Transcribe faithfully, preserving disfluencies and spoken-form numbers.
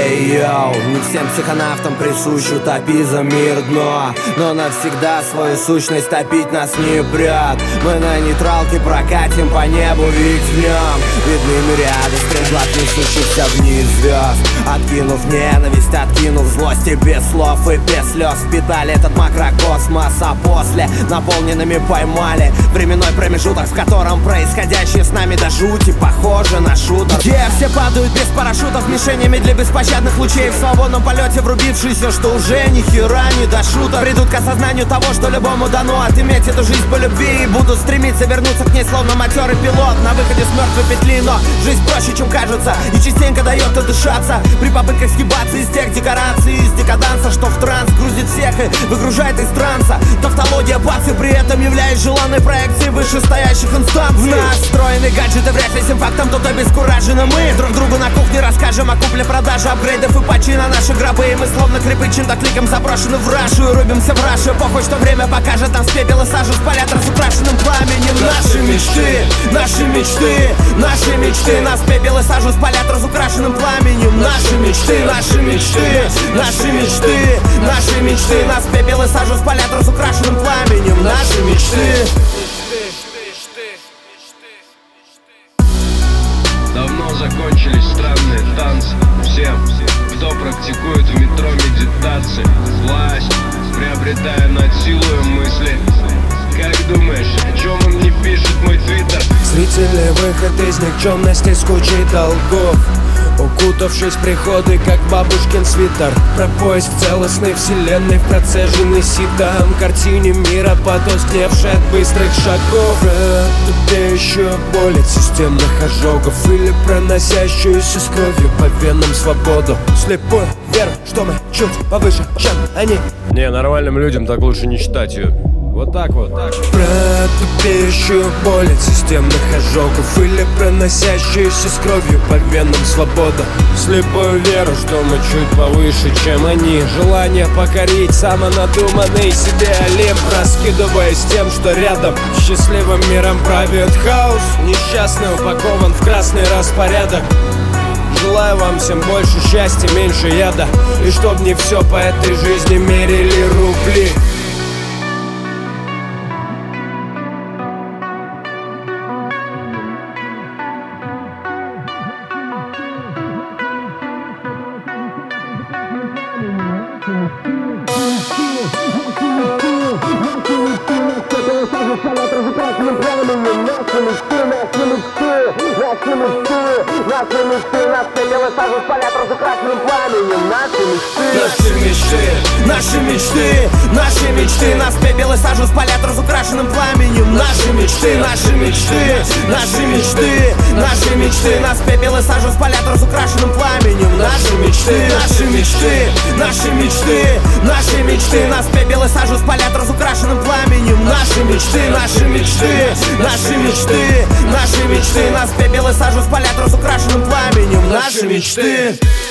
Эй, йоу, не всем психонавтам присущ утопи за мир дно, но навсегда свою сущность топить нас не прет. Мы на нейтралке прокатим по небу, ведь в нем видны мириады стрельблат, несущихся вниз звезд. Откинув ненависть, откинув злость и без слов и без слез впитали этот макрокосмос, а после наполненными поймали временной промежуток, в котором происходящее с нами до жути похоже на шутер, где все падают без парашютов мишенями для беспощадных лучей в свободном полете, врубившиеся, что уже ни хера не до шуток. Придут к осознанию того, что любому дано отыметь эту жизнь по любви, и будут стремиться вернуться к ней словно матерый пилот на выходе с мертвой петли. Но жизнь проще, чем кажется, и частенько дает отдышаться при попытках сгибаться из тех декораций, из декаданса, что в транс грузит всех и выгружает из транса. Тавтология бац, и при этом являясь желанной проекцией вышестоящих инстанций. В нас встроены гаджеты, вряд ли всем фактом тут обескуражены. Мы друг другу на кухне расскажем о купле-продаже апгрейдов и патчей на наши гробы, и мы словно крипы чем-то кликом заброшены в рашу и рубимся в раше. Похуй, что время покажет нам с пепела сажу, спалят разукрашенным пламенем наши мечты, наши мечты, наши мечты. Нас пепел и сажу спалят разукрашенным пламенем наши мечты, наши мечты, наши мечты, наши мечты. Нас пепел и сажу спалят разукрашенным пламенем наши мечты. Давно закончились странные танцы. Всем, кто практикует в метро медитации, власть приобретая, насилуя мысли. Как думаешь, о чем он не пишет мой твиттер? Зрители выход из никчемности с кучей долгов, укутавшись в приходы, как бабушкин свитер. Про поиск целостной вселенной в процеженной ситом картине мира, потускневшей от быстрых шагов. Про тупеющую боль от системных ожогов, или проносящуюся с кровью по венам свободу. Слепую веру, что мы чуть повыше, чем они. Не, нормальным людям так лучше не читать ее. Вот так вот, так. Про тупеющую боль от системных ожогов, или проносящуюся с кровью по венам свобода. Слепую веру, что мы чуть повыше, чем они. Желание покорить самонадуманный себе Олимп, раскидываясь тем, что рядом счастливым миром правит хаос. Несчастный упакован в красный распорядок. Желаю вам всем больше счастья, меньше яда, и чтоб не все по этой жизни мерили рубли. Наши мечты, наши мечты, наши мечты. Нас пепел и сажу спалят разукрашенным пламенем. Наши мечты, наши мечты, наши мечты, наши мечты. Нас пепел и сажу спалят разукрашенным пламенем. Наши мечты, наши мечты, наши мечты, наши мечты. Нас пепел и сажу спалят разукрашенным пламенем. Наши мечты, наши мечты, наши мечты, наши мечты. Нас пепел и сажу спалят разукрашенным пламенем. Наши мечты.